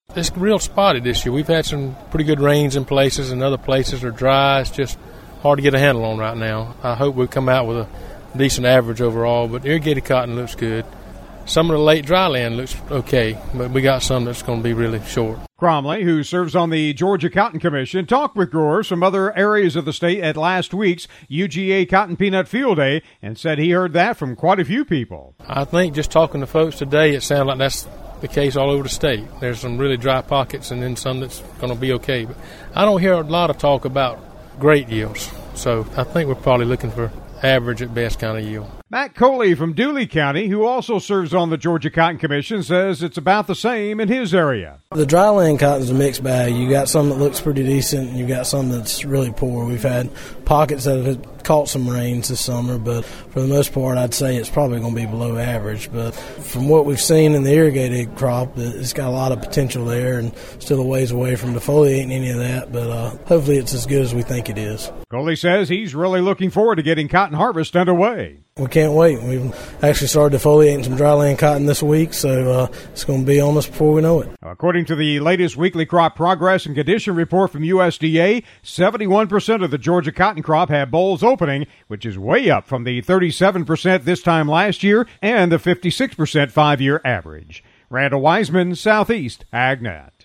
It's real spotty this year. We've had some pretty good rains in places, and other places are dry. It's just hard to get a handle on right now. I hope we come out with a decent average overall, but irrigated cotton looks good. Some of the late dry land looks okay, but we got some that's going to be really short. Cromley, who serves on the Georgia Cotton Commission, talked with growers from other areas of the state at last week's UGA Cotton Peanut Field Day and said he heard that from quite a few people. I think just talking to folks today, it sounds like that's the case all over the state. There's some really dry pockets and then some that's going to be okay. But I don't hear a lot of talk about great yields, so I think we're probably looking for average at best kind of yield. Matt Coley from Dooley County, who also serves on the Georgia Cotton Commission, says it's about the same in his area. The dryland cotton's a mixed bag. You got some that looks pretty decent, and you got some that's really poor. We've had pockets that have caught some rains this summer, but for the most part, I'd say it's probably going to be below average. But from what we've seen in the irrigated crop, it's got a lot of potential there, and still a ways away from defoliating any of that. But hopefully, it's as good as we think it is. Coley says he's really looking forward to getting cotton harvest underway. We can't wait. We've actually started defoliating some dryland cotton this week, so it's going to be on us before we know it. According to the latest weekly crop progress and condition report from USDA, 71% of the Georgia cotton crop had bolls opening, which is way up from the 37% this time last year and the 56% 5-year average. Randall Wiseman, Southeast AgNet.